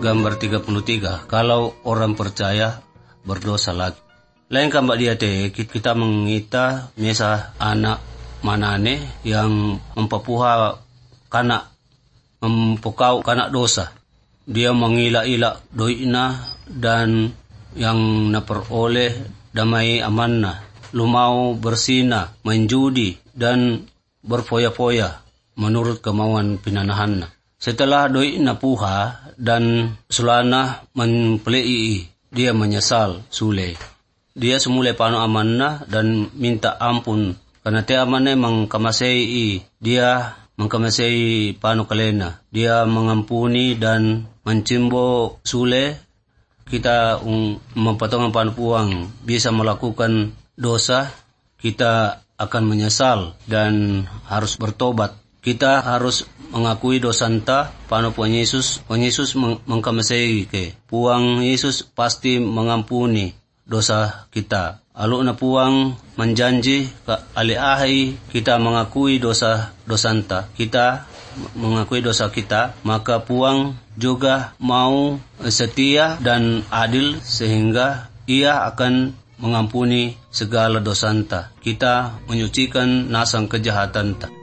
gambar 33. Kalau orang percaya berdosa lagi. Lain kan mbak dia kita mengita mesa anak manane yang mempapuha kana mempukau kana dosa. Dia mengila-ila doina dan yang naperoleh damai amanna, lumau bersina, menjudi dan berfoya-foya menurut kemauan pinanahanna. Setelah doina puha dan sulana mempelei, dia menyesal sule. Dia semula pano amanna dan minta ampun karena te amane mengkamasei dia mengkamasei pano kalena. Dia mengampuni dan mencimbo sule. Kita mempatongan pano puang bisa melakukan dosa, kita akan menyesal dan harus bertobat. Kita harus mengakui dosanta pano puang Yesus mengkamasei ke. Puang Yesus pasti mengampuni dosa kita. Alu na puang menjanji ke ali-ahi kita mengakui dosanta. Kita mengakui dosa kita, maka puang juga mau setia dan adil sehingga ia akan mengampuni segala dosanta. Kita menyucikan nasang kejahatan ta.